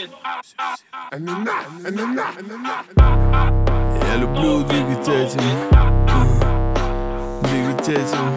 Я люблю двигать этим, двигать этим.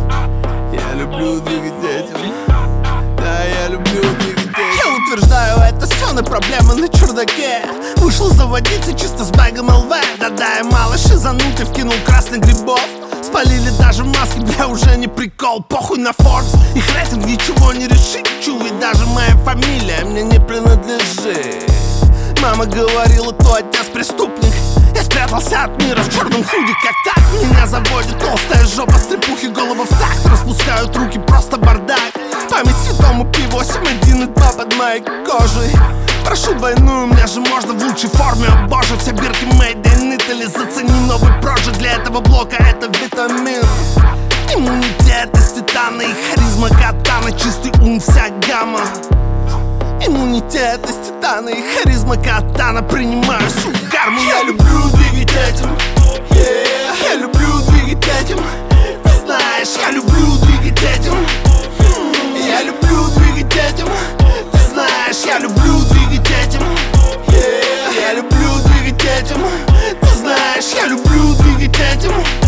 Я люблю двигать этим. Да, я люблю двигать этим. Я утверждаю, это все на проблемы на чердаке. Вышел заводиться чисто с бэгом ЛВ. Да-да, я мало шизанутый, вкинул красных грибов. Спалили даже маски, бля, уже не прикол. Похуй на Forbes, их рейтинг ничего не решит. Чувый, даже моя фамилия мне не принадлежит. Мама говорила, то отец преступник. Я спрятался от мира в черном худи, как так. Меня заводит толстая жопа, стрепухи, голову в такт. Распускают руки, просто бардак. Память святому P8, 1 и 2 под моей кожей. Прошу двойную, мне же можно в лучшей форме. О боже, все бирки made in Italy. Зацени новый проджект, для этого блока это витамин. Иммунитет из титана и харизма катана. Чистый ум, вся гамма. Иммунитет из титана и харизма катана. Принимаю всю карму. Я люблю двигать этим, yeah. Я люблю двигать этим. Ты знаешь, я люблю двигать этим. Я люблю двигать этим. Ты знаешь, я люблю двигать этим, yeah. Я люблю двигать этим. Ты знаешь, я люблю двигать этим.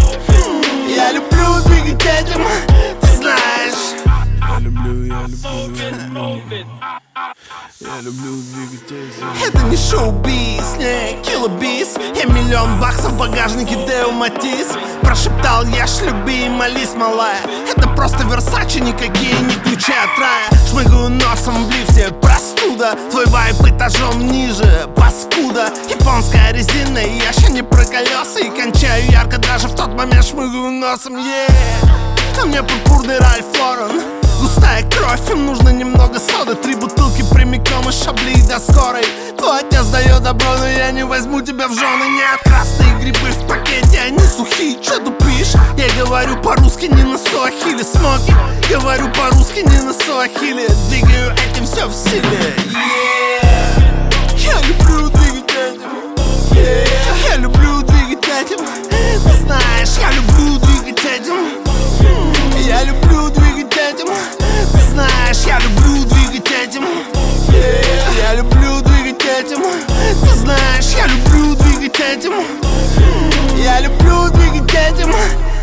Я люблю двигать этим. Ты знаешь. Я люблю, я люблю. Я люблю двигать этим. Это не шоу-биз, не киллобиз. Я миллион баксов в багажнике Део Матис. Прошептал я, ж люби и молись, малая. Это просто Версачи, никакие не ключи от рая. Шмыгаю носом в лифте, простуда. Твой вайп этажом ниже, паскуда. Японская резина, и я еще не про колеса. И кончаю ярко даже в тот момент шмыгаю носом, yeah. А мне пурпурный Ральф Лорен. Густая кровь, им нужно немного соды. 3 бутылки прямиком из Шабли до скорой. Твой отец дает добро, но я не возьму тебя в жены. Нет, красные грибы в пакете, они сухие, чё тупишь? Я говорю по-русски, не на суахили. Смоки, говорю по-русски, не на суахили. Двигаю этим, все в силе, yeah. Я люблю двигать этим, yeah. Я люблю двигать этим. Ты знаешь, я люблю двигать этим. Я люблю двигать этим. Ты знаешь, я люблю двигать этим, yeah. Я люблю двигать этим. Ты знаешь, я люблю двигать этим. Я люблю двигать этим.